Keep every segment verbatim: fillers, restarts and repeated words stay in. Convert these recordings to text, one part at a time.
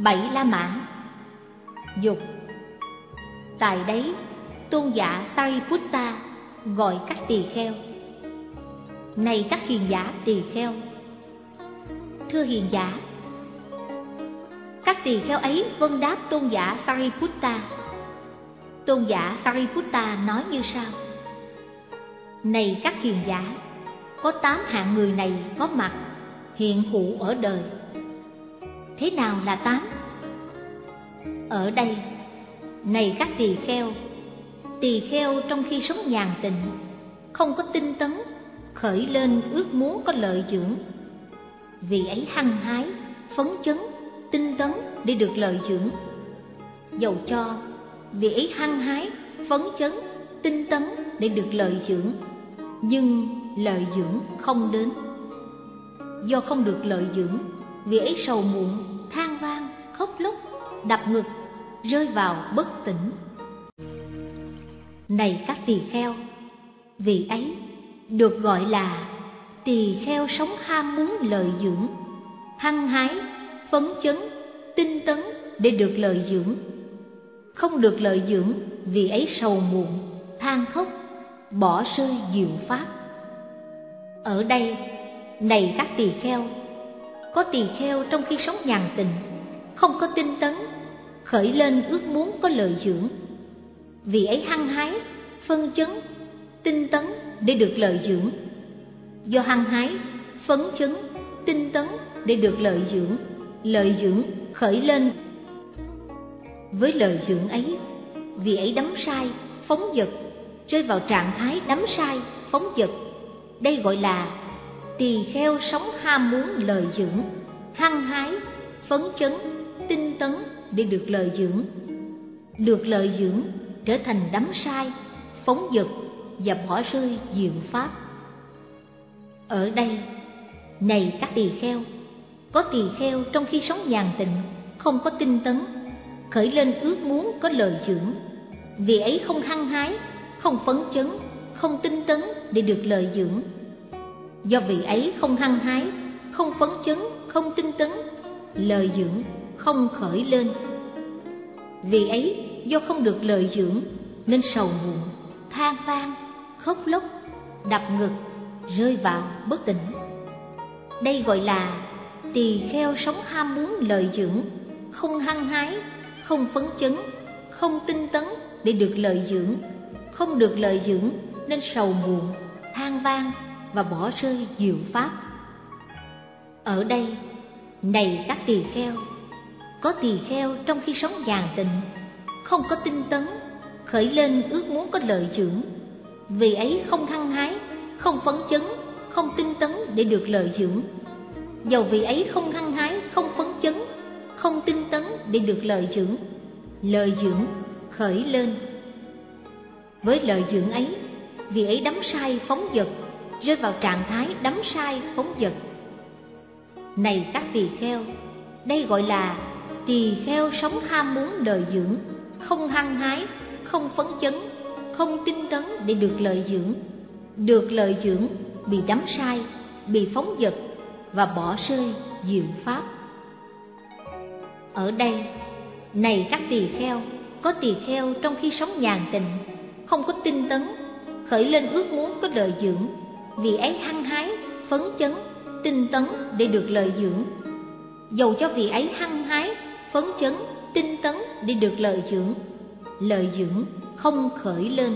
Bảy La Mã. Dục. Tại đấy, tôn giả Sariputta gọi các tỳ kheo: này các hiền giả tỳ kheo, thưa hiền giả. Các tỳ kheo ấy vâng đáp tôn giả Sariputta. Tôn giả Sariputta nói như sau: này các hiền giả, có tám hạng người này có mặt hiện hữu ở đời. Thế nào là tám? Ở đây, này các tỳ kheo, tỳ kheo trong khi sống nhàn tịnh, không có tinh tấn, khởi lên ước muốn có lợi dưỡng. Vì ấy hăng hái, phấn chấn, tinh tấn để được lợi dưỡng. Dầu cho vì ấy hăng hái, phấn chấn, tinh tấn để được lợi dưỡng, nhưng lợi dưỡng không đến. Do không được lợi dưỡng, vì ấy sầu muộn, than van, khóc lóc, đập ngực, rơi vào bất tỉnh. Này các tỳ kheo, vì ấy được gọi là tỳ kheo sống ham muốn lợi dưỡng, hăng hái, phấn chấn, tinh tấn để được lợi dưỡng. Không được lợi dưỡng, vì ấy sầu muộn, than khóc, bỏ rơi diệu pháp. Ở đây, này các tỳ kheo, có tỳ kheo trong khi sống nhàn tịnh, không có tinh tấn, khởi lên ước muốn có lợi dưỡng. Vì ấy hăng hái, phân chấn, tinh tấn để được lợi dưỡng. Do hăng hái, phấn chấn, tinh tấn để được lợi dưỡng, lợi dưỡng khởi lên. Với lợi dưỡng ấy, vì ấy đắm sai, phóng dật, rơi vào trạng thái đắm sai, phóng dật. Đây gọi là tỳ kheo sống ham muốn lợi dưỡng, hăng hái, phấn chấn, tinh tấn để được lợi dưỡng. Được lợi dưỡng trở thành đắm sai, phóng dật và bỏ rơi diệu pháp. Ở đây, này các tỳ kheo, có tỳ kheo trong khi sống nhàn tịnh, không có tinh tấn, khởi lên ước muốn có lợi dưỡng. Vì ấy không hăng hái, không phấn chấn, không tinh tấn để được lợi dưỡng. Do vì ấy không hăng hái, không phấn chấn, không tinh tấn, lợi dưỡng không khởi lên. Vì ấy do không được lợi dưỡng nên sầu muộn, than van, khóc lóc, đập ngực, rơi vào bất tỉnh. Đây gọi là tỳ kheo sống ham muốn lợi dưỡng, không hăng hái, không phấn chấn, không tinh tấn để được lợi dưỡng. Không được lợi dưỡng nên sầu muộn, than van và bỏ rơi diệu pháp. Ở đây, này các tỳ kheo, có tỳ kheo trong khi sống nhàn tịnh, không có tinh tấn, khởi lên ước muốn có lợi dưỡng. Vì ấy không hăng hái, không phấn chấn, không tinh tấn để được lợi dưỡng. Dầu vì ấy không hăng hái, không phấn chấn, không tinh tấn để được lợi dưỡng, lợi dưỡng khởi lên. Với lợi dưỡng ấy, vì ấy đắm sai, phóng dật, rơi vào trạng thái đắm sai, phóng dật. Này các tỳ kheo, đây gọi là tỳ kheo sống ham muốn lợi dưỡng, không hăng hái, không phấn chấn, không tinh tấn để được lợi dưỡng. Được lợi dưỡng bị đắm sai, bị phóng dật và bỏ rơi diệu pháp. Ở đây, này các tỳ kheo, có tỳ kheo trong khi sống nhàn tịnh, không có tinh tấn, khởi lên ước muốn có lợi dưỡng. Vì ấy hăng hái, phấn chấn, tinh tấn để được lợi dưỡng. Dầu cho vì ấy hăng hái, phấn chấn, tinh tấn để được lợi dưỡng, lợi dưỡng không khởi lên.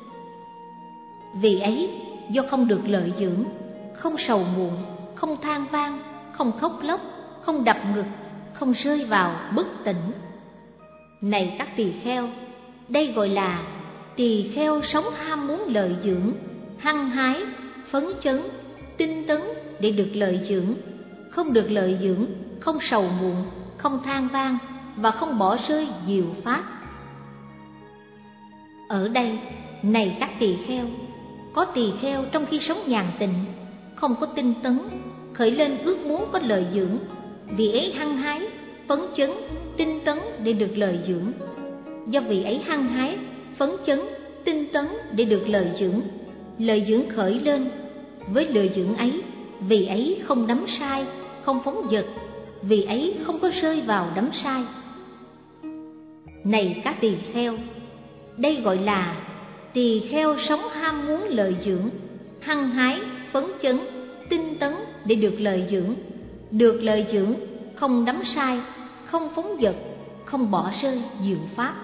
Vì ấy do không được lợi dưỡng, không sầu muộn, không than van, không khóc lóc, không đập ngực, không rơi vào bất tỉnh. Này các tỳ kheo, đây gọi là tỳ kheo sống ham muốn lợi dưỡng, hăng hái, phấn chấn, tinh tấn để được lợi dưỡng. Không được lợi dưỡng, không sầu muộn, không than van và không bỏ rơi diệu pháp. Ở đây, này các tỳ kheo, có tỳ kheo trong khi sống nhàn tịnh, không có tinh tấn, khởi lên ước muốn có lợi dưỡng. Vì ấy hăng hái, phấn chấn, tinh tấn để được lợi dưỡng. Do vì ấy hăng hái, phấn chấn, tinh tấn để được lợi dưỡng, lợi dưỡng khởi lên. Với lợi dưỡng ấy, vì ấy không đắm sai, không phóng dật, vì ấy không có rơi vào đắm sai. Này các tỳ kheo, đây gọi là tỳ kheo sống ham muốn lợi dưỡng, hăng hái, phấn chấn, tinh tấn để được lợi dưỡng. Được lợi dưỡng, không đắm sai, không phóng dật, không bỏ rơi diệu pháp.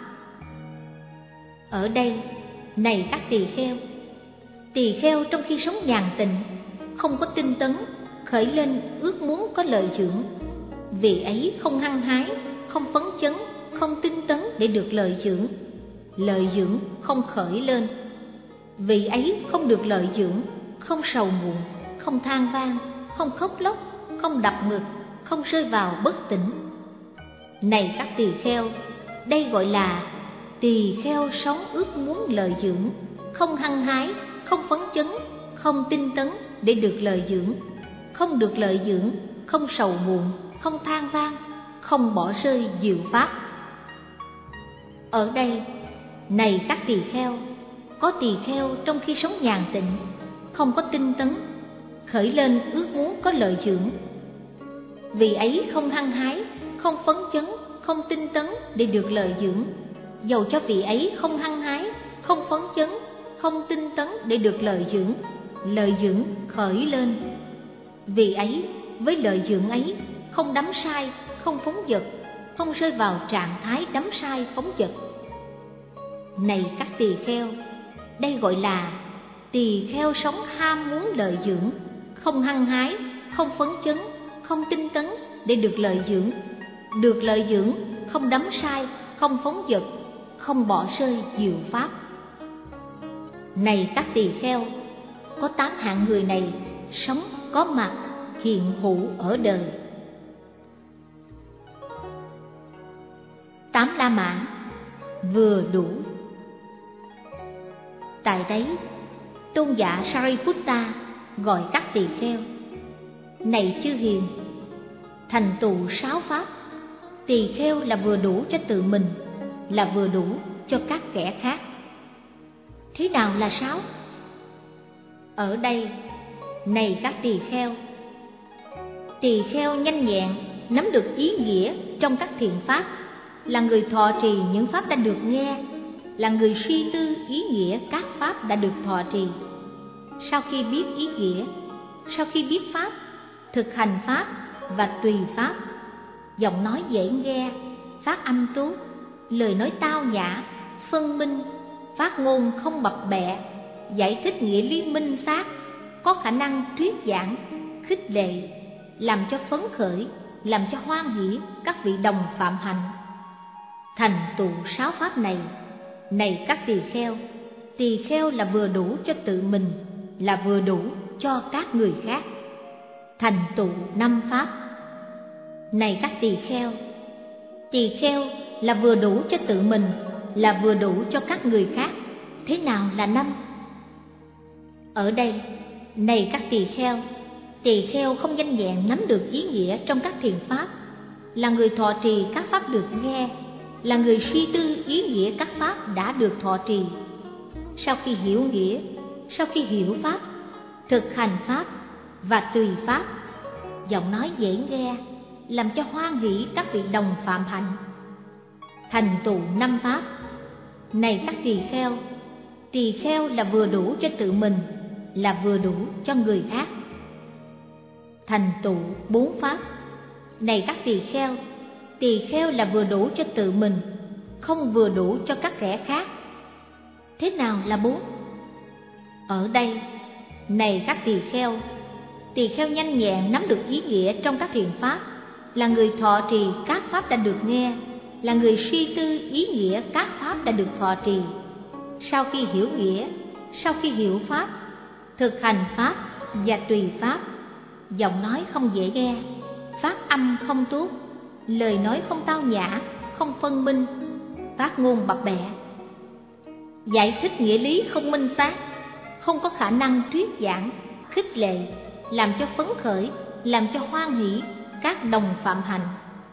Ở đây, này các tỳ kheo, tỳ kheo trong khi sống nhàn tịnh, không có tinh tấn, khởi lên ước muốn có lợi dưỡng, vì ấy không hăng hái, không phấn chấn, không tinh tấn để được lợi dưỡng. Lợi dưỡng không khởi lên, vì ấy không được lợi dưỡng, không sầu muộn, không than van, không khóc lóc, không đập ngực, không rơi vào bất tỉnh. Này các tỳ kheo, đây gọi là tỳ kheo sống ước muốn lợi dưỡng, không hăng hái, không phấn chấn, không tinh tấn để được lợi dưỡng, không được lợi dưỡng, không sầu muộn, không than van, không bỏ rơi diệu pháp. Ở đây, này các tỳ kheo, có tỳ kheo trong khi sống nhàn tịnh, không có tinh tấn, khởi lên ước muốn có lợi dưỡng, vì ấy không hăng hái, không phấn chấn, không tinh tấn để được lợi dưỡng. Dầu cho vị ấy không hăng hái, không phấn chấn, không tinh tấn để được lợi dưỡng, lợi dưỡng khởi lên, vì ấy với lợi dưỡng ấy không đắm sai, không phóng dật, không rơi vào trạng thái đắm sai phóng dật. Này các tỳ kheo, đây gọi là tỳ kheo sống ham muốn lợi dưỡng, không hăng hái, không phấn chấn, không tinh tấn để được lợi dưỡng. Được lợi dưỡng, không đắm sai, không phóng dật, không bỏ rơi diệu pháp. Này các tỳ kheo, có tám hạng người này sống có mặt hiện hữu ở đời. Tám La Mã vừa đủ. Tại đấy, tôn giả Sariputta gọi các tỳ kheo: này chư hiền, thành tựu sáu pháp, tỳ kheo là vừa đủ cho tự mình, là vừa đủ cho các kẻ khác. Thế nào là sáu? Ở đây, này các tỳ kheo, tỳ kheo nhanh nhẹn nắm được ý nghĩa trong các thiện pháp, là người thọ trì những pháp đã được nghe, là người suy tư ý nghĩa các pháp đã được thọ trì. Sau khi biết ý nghĩa, sau khi biết pháp, thực hành pháp và tùy pháp, giọng nói dễ nghe, phát âm tốt, lời nói tao nhã, phân minh, phát ngôn không bập bẹ, giải thích nghĩa lý minh xác, có khả năng thuyết giảng, khích lệ, làm cho phấn khởi, làm cho hoan hỷ các vị đồng phạm hạnh. Thành tựu sáu pháp này, này các tỳ kheo, tỳ kheo là vừa đủ cho tự mình, là vừa đủ cho các người khác. Thành tựu năm pháp, này các tỳ kheo, tỳ kheo là vừa đủ cho tự mình, là vừa đủ cho các người khác. Thế nào là năm? Ở đây, này các tỳ kheo, tỳ kheo không nhanh nhẹn nắm được ý nghĩa trong các thiện pháp, là người thọ trì các pháp được nghe, là người suy tư ý nghĩa các pháp đã được thọ trì. Sau khi hiểu nghĩa, sau khi hiểu pháp, thực hành pháp và tùy pháp, giọng nói dễ nghe, làm cho hoan hỷ các vị đồng phạm hạnh. Thành tựu năm pháp, này các tỳ kheo, tỳ kheo là vừa đủ cho tự mình, là vừa đủ cho người khác. Thành tựu bốn pháp, này các tỳ kheo, tỳ kheo là vừa đủ cho tự mình, không vừa đủ cho các kẻ khác. Thế nào là bốn? Ở đây, này các tỳ kheo, tỳ kheo nhanh nhẹn nắm được ý nghĩa trong các thiện pháp, là người thọ trì các pháp đã được nghe, là người suy tư ý nghĩa các pháp đã được thọ trì. Sau khi hiểu nghĩa, sau khi hiểu pháp, thực hành pháp và tùy pháp, giọng nói không dễ nghe, phát âm không tốt, lời nói không tao nhã, không phân minh, phát ngôn bập bẹ, giải thích nghĩa lý không minh xác, không có khả năng thuyết giảng, khích lệ, làm cho phấn khởi, làm cho hoan hỷ các đồng phạm hạnh.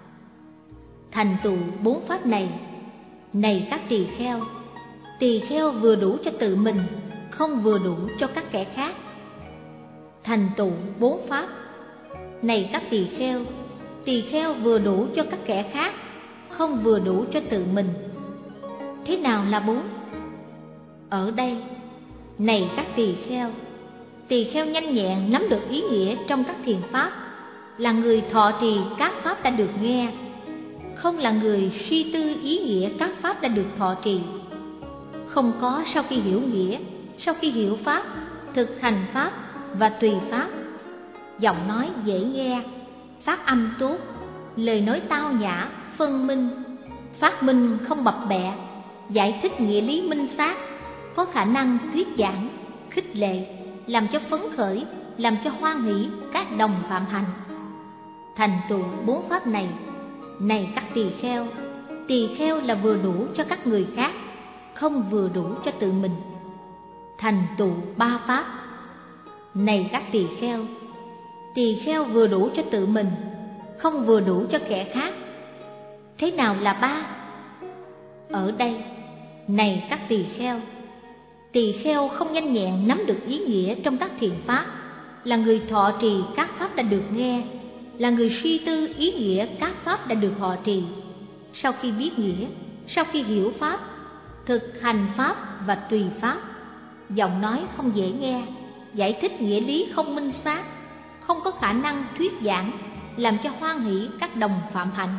Thành tựu bốn pháp này, này các tỳ kheo, tỳ kheo vừa đủ cho tự mình, không vừa đủ cho các kẻ khác. Thành tựu bốn pháp, này các tỳ kheo, Tỳ kheo vừa đủ cho các kẻ khác, không vừa đủ cho tự mình. Thế nào là bốn? Ở đây, này các tỳ kheo, tỳ kheo nhanh nhẹn nắm được ý nghĩa trong các thiền pháp, là người thọ trì các pháp đã được nghe, không là người suy tư ý nghĩa các pháp đã được thọ trì. Không có sau khi hiểu nghĩa, sau khi hiểu pháp, thực hành pháp và tùy pháp. Giọng nói dễ nghe, phát âm tốt, lời nói tao nhã, phân minh, phát minh không bập bẹ, giải thích nghĩa lý minh xác, có khả năng thuyết giảng, khích lệ, làm cho phấn khởi, làm cho hoan hỷ các đồng phạm hành. Thành tựu bốn pháp này, này các tỳ kheo, tỳ kheo là vừa đủ cho các người khác, không vừa đủ cho tự mình. Thành tựu ba pháp, này các tỳ kheo, tỳ kheo vừa đủ cho tự mình, không vừa đủ cho kẻ khác. Thế nào là ba? Ở đây, này các tỳ kheo, tỳ kheo không nhanh nhẹn nắm được ý nghĩa trong các thiền pháp, là người thọ trì các pháp đã được nghe, là người suy tư ý nghĩa các pháp đã được thọ trì. Sau khi biết nghĩa, sau khi hiểu pháp, thực hành pháp và tùy pháp. Giọng nói không dễ nghe, giải thích nghĩa lý không minh xác, không có khả năng thuyết giảng, làm cho hoan hỷ các đồng phạm hạnh.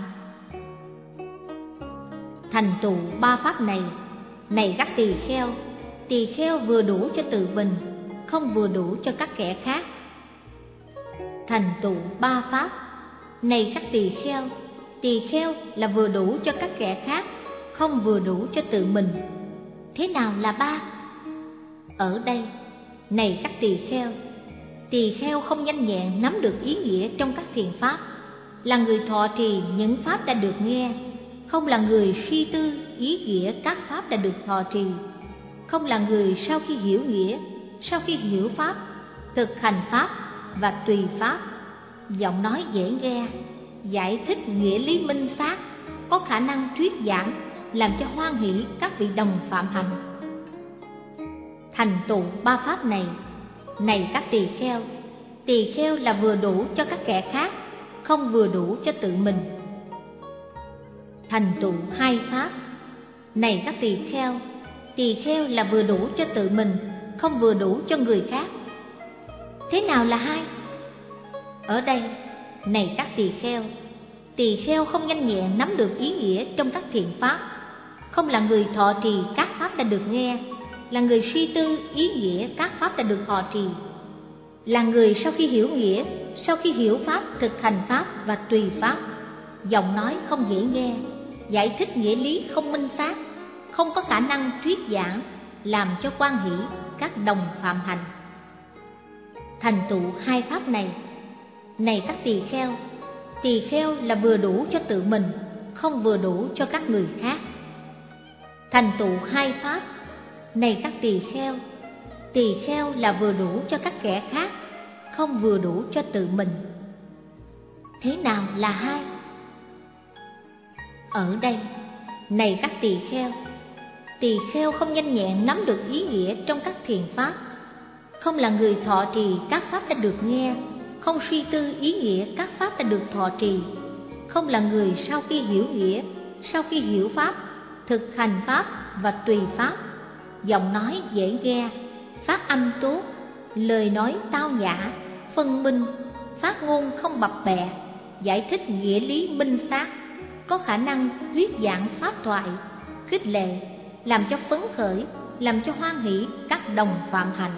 Thành tựu ba pháp này, này các tỳ kheo, tỳ kheo vừa đủ cho tự mình, không vừa đủ cho các kẻ khác. Thành tựu ba pháp, này các tỳ kheo, tỳ kheo là vừa đủ cho các kẻ khác, không vừa đủ cho tự mình. Thế nào là ba? Ở đây, này các tỳ kheo, tỳ kheo không nhanh nhẹn nắm được ý nghĩa trong các thiền pháp, là người thọ trì những pháp đã được nghe, không là người suy tư ý nghĩa các pháp đã được thọ trì, không là người sau khi hiểu nghĩa, sau khi hiểu pháp, thực hành pháp và tùy pháp. Giọng nói dễ nghe, giải thích nghĩa lý minh xác, có khả năng thuyết giảng, làm cho hoan hỷ các vị đồng phạm hành. Thành tựu ba pháp này, này các tỳ kheo, tỳ kheo là vừa đủ cho các kẻ khác, không vừa đủ cho tự mình. Thành tựu hai pháp, này các tỳ kheo, tỳ kheo là vừa đủ cho tự mình, không vừa đủ cho người khác. Thế nào là hai? Ở đây, này các tỳ kheo, tỳ kheo không nhanh nhẹn nắm được ý nghĩa trong các thiền pháp, không là người thọ trì các pháp đã được nghe, là người suy tư ý nghĩa các pháp đã được thọ trì, là người sau khi hiểu nghĩa, sau khi hiểu pháp, thực hành pháp và tùy pháp. Giọng nói không dễ nghe, giải thích nghĩa lý không minh xác, không có khả năng thuyết giảng, làm cho hoan hỷ các đồng phạm hành. Thành tựu hai pháp này, này các tỳ kheo, tỳ kheo là vừa đủ cho tự mình, không vừa đủ cho các người khác. Thành tựu hai pháp, này các tỳ kheo, tỳ kheo là vừa đủ cho các kẻ khác, không vừa đủ cho tự mình. Thế nào là hai? Ở đây, này các tỳ kheo, tỳ kheo không nhanh nhẹn nắm được ý nghĩa trong các thiền pháp, không là người thọ trì các pháp đã được nghe, không suy tư ý nghĩa các pháp đã được thọ trì, không là người sau khi hiểu nghĩa, sau khi hiểu pháp, thực hành pháp và tùy pháp. Giọng nói dễ nghe, phát âm tốt, lời nói tao nhã, phân minh, phát ngôn không bập bẹ, giải thích nghĩa lý minh xác, có khả năng thuyết giảng pháp thoại, khích lệ, làm cho phấn khởi, làm cho hoan hỷ các đồng phạm hành.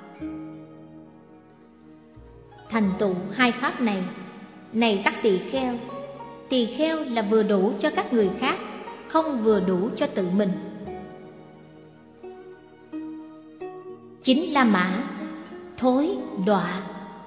Thành tựu hai pháp này, này các tỳ kheo, tỳ kheo là vừa đủ cho các người khác, không vừa đủ cho tự mình. Chính La Mã, thối đọa.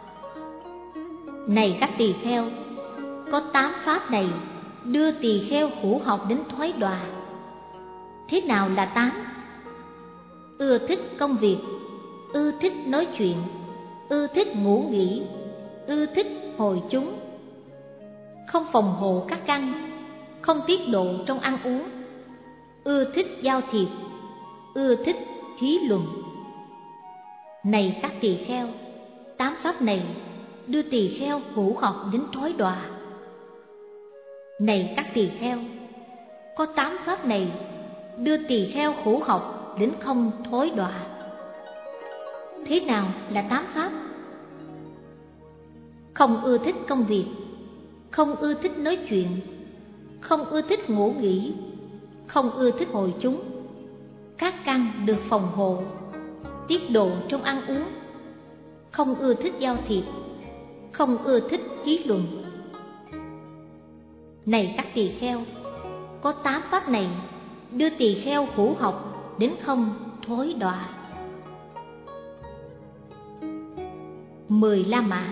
Này các tỳ kheo, có tám pháp này đưa tỳ kheo hữu học đến thoái đọa. Thế nào là tám? Ưa thích công việc, ưa thích nói chuyện, ưa thích ngủ nghỉ, ưa thích hồi chúng, không phòng hộ các căn, không tiết độ trong ăn uống, ưa thích giao thiệp, ưa thích thí luận. Này các tỳ kheo, tám pháp này đưa tỳ kheo hữu học đến thoái đọa. Này các tỳ kheo, có tám pháp này đưa tỳ kheo khổ học đến không thối đọa. Thế nào là tám pháp? Không ưa thích công việc, không ưa thích nói chuyện, không ưa thích ngủ nghỉ, không ưa thích hội chúng, các căn được phòng hộ, tiết độ trong ăn uống, không ưa thích giao thiệp, không ưa thích ý luận. Này các tỳ kheo, có tám pháp này đưa tỳ kheo hữu học đến không thối đọa. Mười La Mã.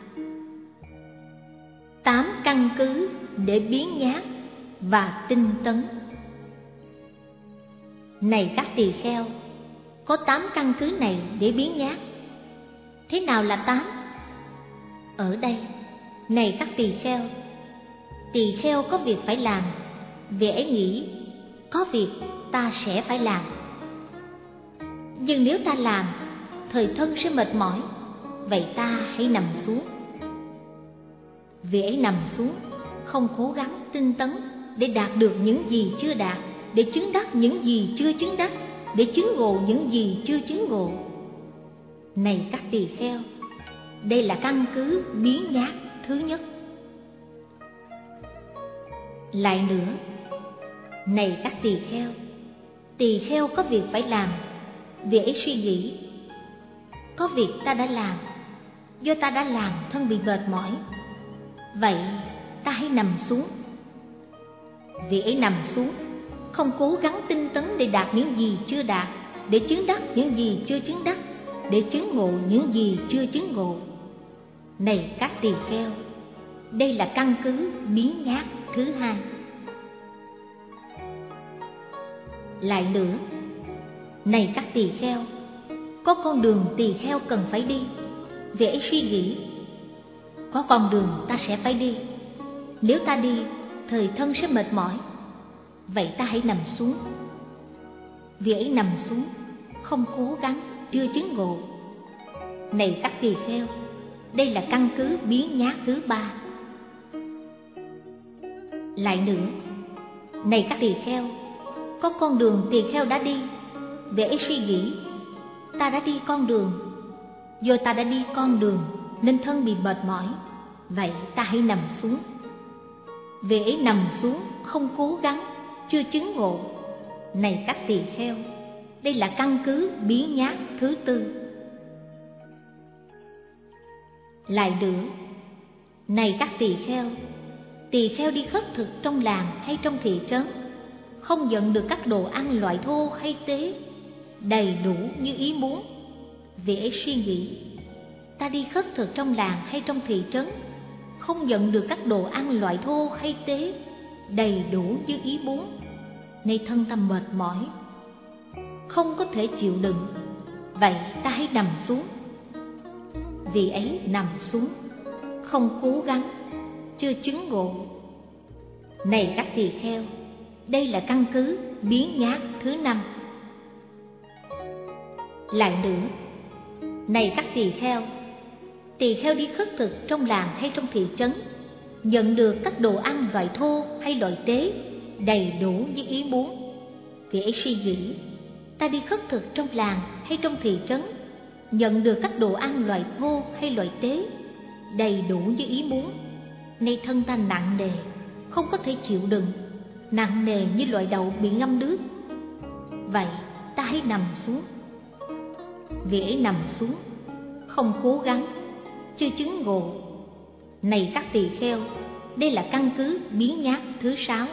Tám căn cứ để biến nhát và tinh tấn. Này các tỳ kheo, có tám căn cứ này để biến nhát. Thế nào là tám? Ở đây, này các tỳ kheo, tỳ kheo có việc phải làm, vì ấy nghĩ có việc ta sẽ phải làm. Nhưng nếu ta làm, thời thân sẽ mệt mỏi, vậy ta hãy nằm xuống. Vì ấy nằm xuống, không cố gắng tinh tấn để đạt được những gì chưa đạt, để chứng đắc những gì chưa chứng đắc, để chứng ngộ những gì chưa chứng ngộ. Này các tỳ kheo, đây là căn cứ biến nhát thứ nhất. Lại nữa, này các tỳ kheo, tỳ kheo có việc phải làm, vì ấy suy nghĩ có việc ta đã làm, do ta đã làm thân bị mệt mỏi, vậy ta hãy nằm xuống. Vì ấy nằm xuống, không cố gắng tinh tấn để đạt những gì chưa đạt, để chứng đắc những gì chưa chứng đắc, để chứng ngộ những gì chưa chứng ngộ. Này các tỳ kheo, đây là căn cứ biến nhát thứ hai. Lại nữa, này các tỳ kheo, có con đường tỳ kheo cần phải đi, vì ấy suy nghĩ có con đường ta sẽ phải đi. Nếu ta đi, thời thân sẽ mệt mỏi, vậy ta hãy nằm xuống. Vì ấy nằm xuống, không cố gắng, chưa chứng ngộ. Này các tỳ kheo, đây là căn cứ biến nhát thứ ba. Lại nữa, này các tỳ kheo, có con đường tỳ kheo đã đi, vì ấy suy nghĩ ta đã đi con đường, do ta đã đi con đường nên thân bị mệt mỏi, vậy ta hãy nằm xuống. Vì ấy nằm xuống, không cố gắng, chưa chứng ngộ. Này các tỳ kheo, đây là căn cứ biến nhát thứ tư. Lại nữa, này các tỳ kheo, tỳ kheo đi khất thực trong làng hay trong thị trấn, không nhận được các đồ ăn loại thô hay tế đầy đủ như ý muốn. Vì ấy suy nghĩ ta đi khất thực trong làng hay trong thị trấn, không nhận được các đồ ăn loại thô hay tế đầy đủ như ý muốn, nay thân ta mệt mỏi, không có thể chịu đựng, vậy ta hãy nằm xuống. Vì ấy nằm xuống, không cố gắng, chưa chứng ngộ. Này các tỳ kheo, đây là căn cứ biến nhát thứ năm. Lại nữa, này các tỳ kheo, tỳ kheo đi khất thực trong làng hay trong thị trấn, nhận được các đồ ăn loại thô hay loại tế đầy đủ như ý muốn. Vì ấy suy nghĩ ta đi khất thực trong làng hay trong thị trấn, nhận được các đồ ăn loại thô hay loại tế đầy đủ như ý muốn, nay thân ta nặng nề, không có thể chịu đựng, nặng nề như loại đậu bị ngâm nước, vậy ta hãy nằm xuống. Vì ấy nằm xuống, không cố gắng, chưa chứng ngộ. Này các tỳ kheo, đây là căn cứ biến nhát thứ sáu.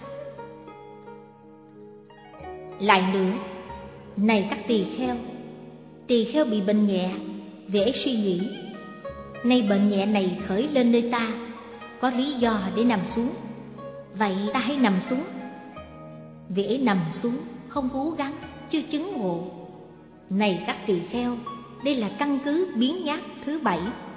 Lại nữa, này các tỳ kheo, tỳ kheo bị bệnh nhẹ, vì ấy suy nghĩ nay bệnh nhẹ này khởi lên nơi ta, có lý do để nằm xuống, vậy ta hãy nằm xuống. Vì ấy nằm xuống, không cố gắng, chưa chứng ngộ. Này các tỳ kheo, đây là căn cứ biến nhát thứ bảy.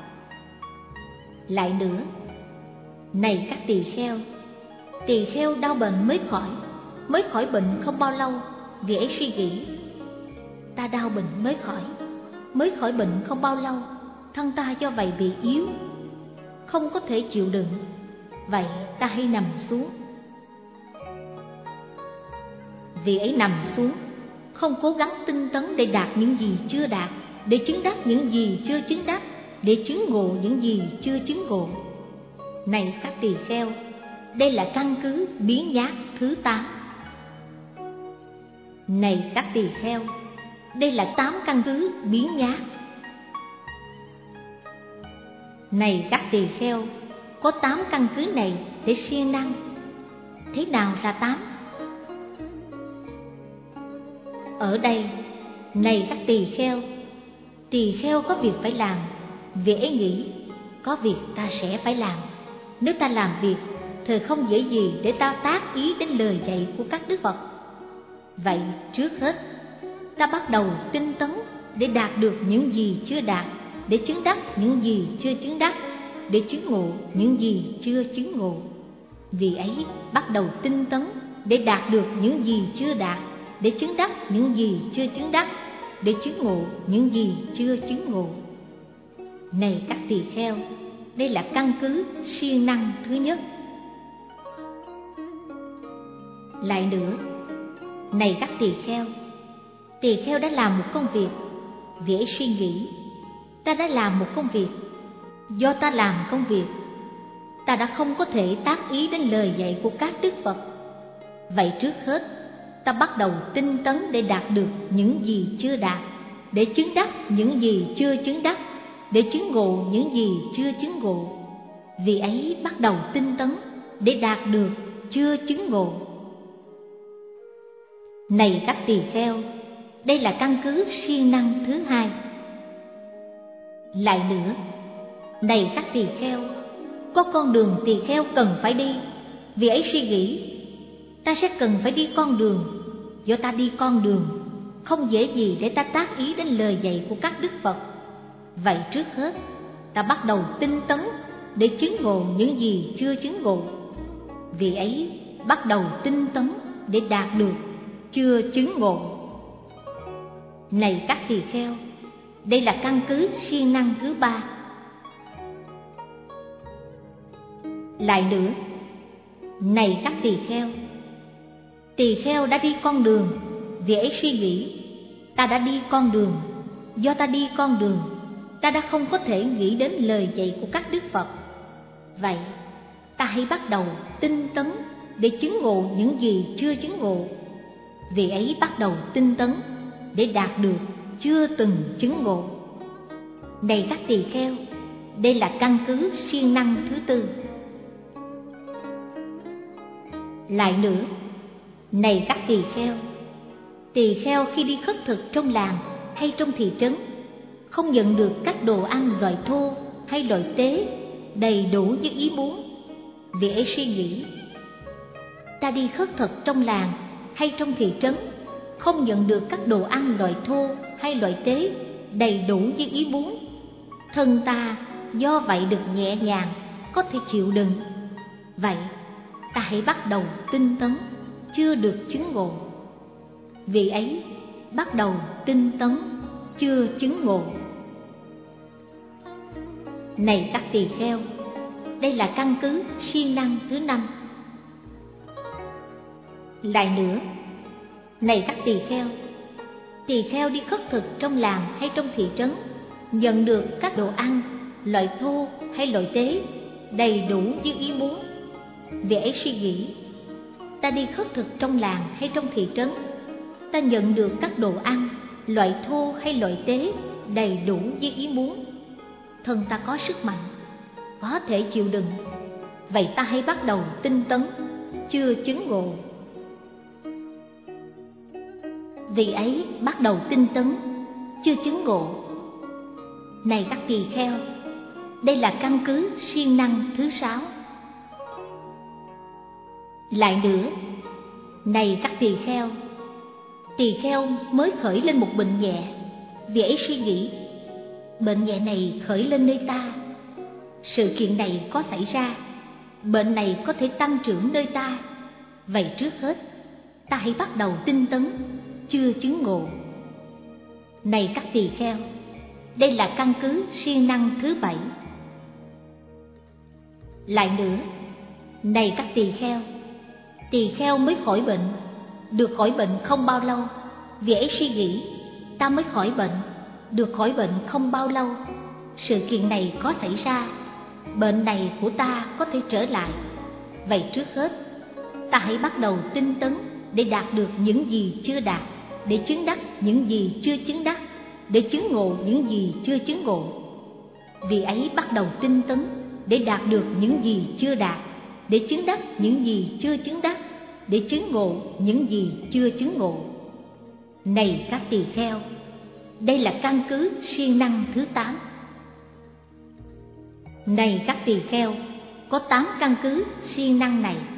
Lại nữa, này các tỳ kheo, tỳ kheo đau bệnh mới khỏi, mới khỏi bệnh không bao lâu, vì ấy suy nghĩ ta đau bệnh mới khỏi, mới khỏi bệnh không bao lâu, thân ta do vậy bị yếu, không có thể chịu đựng, Vậy ta hãy nằm xuống. Vị ấy nằm xuống, không cố gắng tinh tấn để đạt những gì chưa đạt, để chứng đắc những gì chưa chứng đắc, để chứng ngộ những gì chưa chứng ngộ. Này các tỳ kheo, đây là căn cứ biến nhát thứ tám. Này các tỳ kheo, đây là tám căn cứ biến nhát. Này các tỳ kheo, có tám căn cứ này để siêng năng. Thế nào là tám? Ở đây, này các tỳ kheo, tỳ kheo có việc phải làm. Vị ấy nghĩ, có việc ta sẽ phải làm. Nếu ta làm việc, thì không dễ gì để ta tác ý đến lời dạy của các đức Phật. Vậy trước hết, ta bắt đầu tinh tấn để đạt được những gì chưa đạt, để chứng đắc những gì chưa chứng đắc, để chứng ngộ những gì chưa chứng ngộ. Vì ấy bắt đầu tinh tấn để đạt được những gì chưa đạt, để chứng đắc những gì chưa chứng đắc, để chứng ngộ những gì chưa chứng ngộ. Này các tỳ kheo, đây là căn cứ siêng năng thứ nhất. Lại nữa, này các tỳ kheo, tỳ kheo đã làm một công việc. Vị ấy suy nghĩ, ta đã làm một công việc. Do ta làm công việc, ta đã không có thể tác ý đến lời dạy của các đức Phật. Vậy trước hết, ta bắt đầu tinh tấn để đạt được những gì chưa đạt, để chứng đắc những gì chưa chứng đắc, để chứng ngộ những gì chưa chứng ngộ. Vì ấy bắt đầu tinh tấn để đạt được chưa chứng ngộ. Này các tỳ kheo, đây là căn cứ siêng năng thứ hai. Lại nữa, này các tỳ kheo, có con đường tỳ kheo cần phải đi. Vì ấy suy nghĩ, ta sẽ cần phải đi con đường. Do ta đi con đường, không dễ gì để ta tác ý đến lời dạy của các đức Phật. Vậy trước hết, ta bắt đầu tinh tấn để chứng ngộ những gì chưa chứng ngộ. Vì ấy bắt đầu tinh tấn để đạt được chưa chứng ngộ. Này các tỳ kheo, đây là căn cứ siêng năng thứ ba. Lại nữa, này các tỳ kheo, tỳ kheo đã đi con đường. Vì ấy suy nghĩ, ta đã đi con đường. Do ta đi con đường, ta đã không có thể nghĩ đến lời dạy của các đức Phật. Vậy ta hãy bắt đầu tinh tấn để chứng ngộ những gì chưa chứng ngộ. Vì ấy bắt đầu tinh tấn để đạt được chưa từng chứng ngộ. Này các tỳ kheo, đây là căn cứ siêng năng thứ tư. Lại nữa, này các tỳ kheo, tỳ kheo khi đi khất thực trong làng hay trong thị trấn, không nhận được các đồ ăn loại thô hay loại tế đầy đủ như ý muốn. Vì ấy suy nghĩ, ta đi khất thực trong làng hay trong thị trấn, không nhận được các đồ ăn loại thô hay loại tế đầy đủ như ý muốn. Thân ta do vậy được nhẹ nhàng, có thể chịu đựng. Vậy ta hãy bắt đầu tinh tấn chưa được chứng ngộ. Vì ấy bắt đầu tinh tấn chưa chứng ngộ. Này các tỳ kheo, đây là căn cứ siêng năng thứ năm. Lại nữa, này các tỳ kheo, tỳ kheo đi khất thực trong làng hay trong thị trấn, nhận được các đồ ăn loại thô hay loại tế đầy đủ như ý muốn. Vì ấy suy nghĩ, ta đi khất thực trong làng hay trong thị trấn, ta nhận được các đồ ăn loại thô hay loại tế đầy đủ như ý muốn. Thân ta có sức mạnh, có thể chịu đựng. Vậy ta hãy bắt đầu tinh tấn chưa chứng ngộ. Vì ấy bắt đầu tinh tấn chưa chứng ngộ. Này các tỳ kheo, đây là căn cứ siêng năng thứ sáu. Lại nữa, này các tỳ kheo, tỳ kheo mới khởi lên một bệnh nhẹ. Vì ấy suy nghĩ, bệnh nhẹ này khởi lên nơi ta, sự kiện này có xảy ra, bệnh này có thể tăng trưởng nơi ta. Vậy trước hết, ta hãy bắt đầu tinh tấn chưa chứng ngộ. Này các tỳ kheo, đây là căn cứ siêng năng thứ bảy. Lại nữa, Này các tỳ kheo, tỳ kheo mới khỏi bệnh, được khỏi bệnh không bao lâu, vì ấy suy nghĩ, ta mới khỏi bệnh, được khỏi bệnh không bao lâu. Sự kiện này có xảy ra, bệnh này của ta có thể trở lại. Vậy trước hết, ta hãy bắt đầu tinh tấn để đạt được những gì chưa đạt, để chứng đắc những gì chưa chứng đắc, để chứng ngộ những gì chưa chứng ngộ. Vì ấy bắt đầu tinh tấn để đạt được những gì chưa đạt, để chứng đắc những gì chưa chứng đắc, để chứng ngộ những gì chưa chứng ngộ. Này các tỳ kheo, đây là căn cứ siêng năng thứ tám. Này các tỳ kheo, có tám căn cứ siêng năng này.